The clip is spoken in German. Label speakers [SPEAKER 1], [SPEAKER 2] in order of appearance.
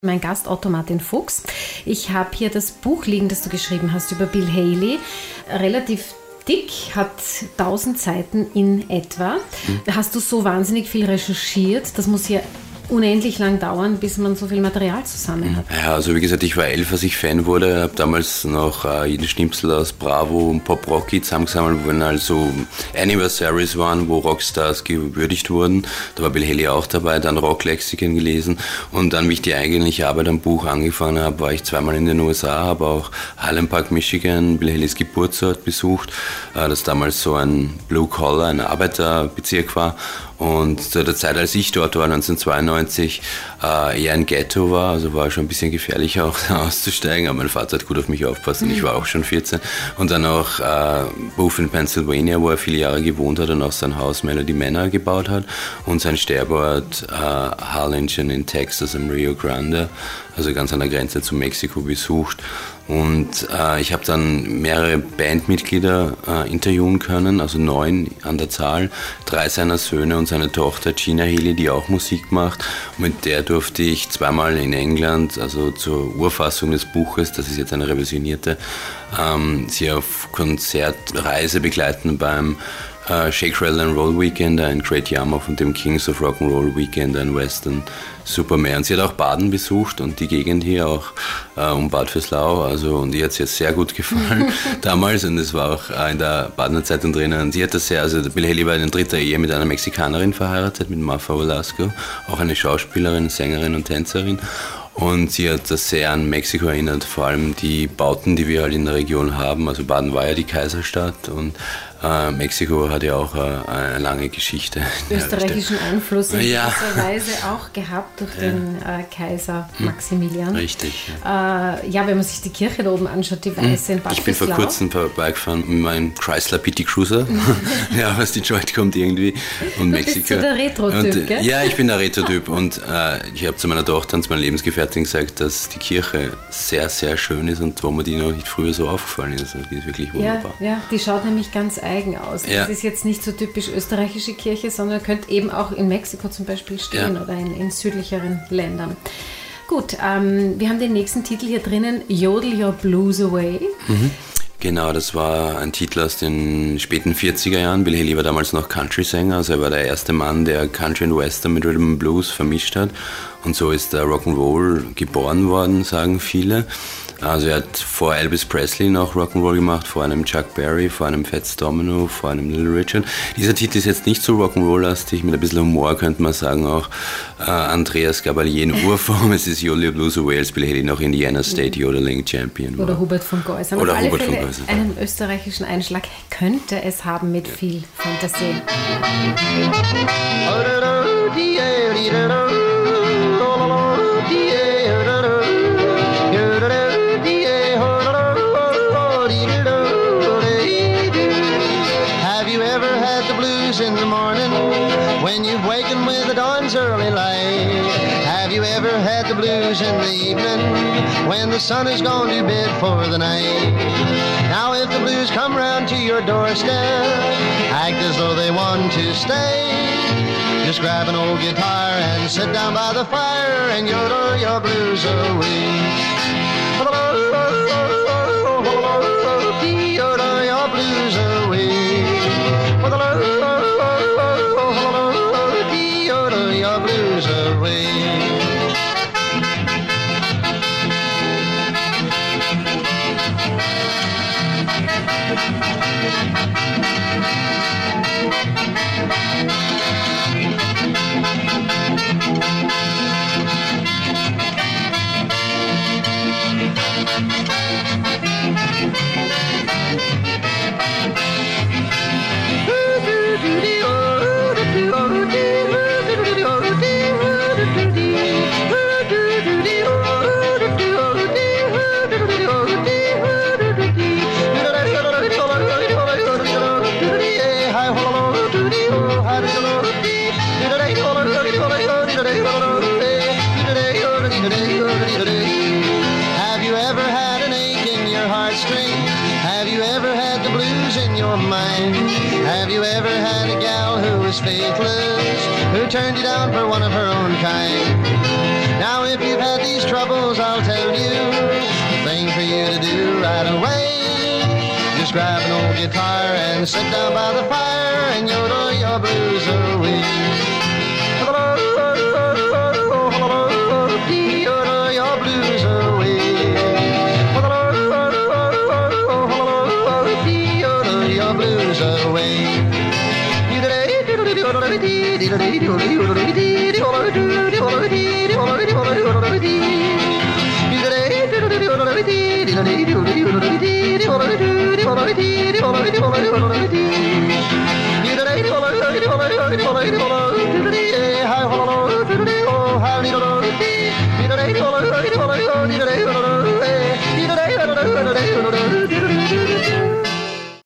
[SPEAKER 1] Mein Gast Otto Martin Fuchs. Ich habe hier das Buch liegen, das du geschrieben hast über Bill Haley. Relativ dick, hat 1000 Seiten in etwa. Hast du so wahnsinnig viel recherchiert? Das muss ja unendlich lang dauern, bis man so viel Material zusammen hat.
[SPEAKER 2] Ja, also wie gesagt, ich war 11, als ich Fan wurde, habe damals noch jeden Schnipsel aus Bravo und Pop Rocky zusammengesammelt, wo also Anniversaries waren, wo Rockstars gewürdigt wurden. Da war Bill Haley auch dabei, dann Rocklexikon gelesen und dann, wie ich die eigentliche Arbeit am Buch angefangen habe, war ich zweimal in den USA, habe auch Highland Park, Michigan, Bill Haleys Geburtsort besucht, das damals so ein Blue-Collar, ein Arbeiterbezirk war. Und zu der Zeit, als ich dort war, 1992, eher ein Ghetto war, also war schon ein bisschen gefährlich auch auszusteigen, aber mein Vater hat gut auf mich aufgepasst und ich war auch schon 14. Und dann auch Booth in Pennsylvania, wo er viele Jahre gewohnt hat und auch sein Haus Melody Manor gebaut hat und sein Sterbort Harlingen in Texas am Rio Grande, also ganz an der Grenze zu Mexiko besucht. Und ich habe dann mehrere Bandmitglieder interviewen können, also 9 an der Zahl, 3 seiner Söhne und seine Tochter Gina Healy, die auch Musik macht. Und mit der durfte ich zweimal in England, also zur Urfassung des Buches, das ist jetzt eine revisionierte, sie auf Konzertreise begleiten beim Shake, Rattle and Roll Weekend, ein Great Yarmouth und dem Kings of Rock'n'Roll Weekend, ein Western Superman. Und sie hat auch Baden besucht und die Gegend hier auch um Bad Vöslau, also, und ihr hat es jetzt sehr gut gefallen damals und es war auch in der Badener Zeitung drin und sie hat das sehr, also Bill Haley war in 3. Ehe mit einer Mexikanerin verheiratet, mit Martha Velasco, auch eine Schauspielerin, Sängerin und Tänzerin. Und sie hat das sehr an Mexiko erinnert, vor allem die Bauten, die wir halt in der Region haben. Also Baden war ja die Kaiserstadt und Mexiko hat ja auch eine lange Geschichte.
[SPEAKER 1] Österreichischen Einfluss in gewisser Weise auch gehabt durch den Kaiser Maximilian.
[SPEAKER 2] Richtig.
[SPEAKER 1] Ja, wenn man sich die Kirche da oben anschaut, die weiße in Bad
[SPEAKER 2] Ich bin vor kurzem vorbeigefahren mit meinem Chrysler PT Cruiser, ja, was die Joint kommt irgendwie. Und Mexiko.
[SPEAKER 1] Bist du der Retro-Typ, gell?
[SPEAKER 2] Ja, ich bin der Retro-Typ und ich habe zu meiner Tochter und zu meiner Lebensgefährtin gesagt, dass die Kirche sehr, sehr schön ist und wo mir die noch nicht früher so aufgefallen ist. Also die ist wirklich wunderbar.
[SPEAKER 1] Ja, die schaut nämlich ganz eigen aus. Ja. Das ist jetzt nicht so typisch österreichische Kirche, sondern könnte eben auch in Mexiko zum Beispiel stehen oder in südlicheren Ländern. Gut, wir haben den nächsten Titel hier drinnen, Yodel Your Blues Away.
[SPEAKER 2] Genau, das war ein Titel aus den späten 40er Jahren. Bill Haley war damals noch Country-Sänger, also er war der erste Mann, der Country und Western mit Rhythm and Blues vermischt hat. Und so ist der Rock'n'Roll geboren worden, sagen viele. Also er hat vor Elvis Presley noch Rock'n'Roll gemacht, vor einem Chuck Berry, vor einem Fats Domino, vor einem Little Richard. Dieser Titel ist jetzt nicht so Rock'n'Roll-lastig, mit ein bisschen Humor könnte man sagen, auch Andreas Gabalier in Urform. Es ist Yodel Your Blues Away, als Bill Haley noch Indiana State Yodeling Champion war.
[SPEAKER 1] Oder Hubert von Geusern.
[SPEAKER 2] Oder
[SPEAKER 1] auf
[SPEAKER 2] Hubert
[SPEAKER 1] alle
[SPEAKER 2] von
[SPEAKER 1] Fälle
[SPEAKER 2] Geusern.
[SPEAKER 1] Einen österreichischen Einschlag könnte es haben mit viel Fantasie.
[SPEAKER 3] In the morning, when you've wakened with the dawn's early light? Have you ever had the blues in the evening, when the sun has gone to bed for the night? Now if the blues come round to your doorstep, act as though they want to stay. Just grab an old guitar and sit down by the fire and yodel your blues away. Yodel your blues away. Yodel your blues away. Have you ever had an ache in your heartstring? Have you ever had the blues in your mind? Have you ever had a gal who was faithless, who turned you down for one of her own kind? Now if you've had these troubles, I'll tell you the thing for you to do right away. Just grab an old guitar and sit down by the fire and yodel your blues away. Yodel your blues away. Yodel your blues away.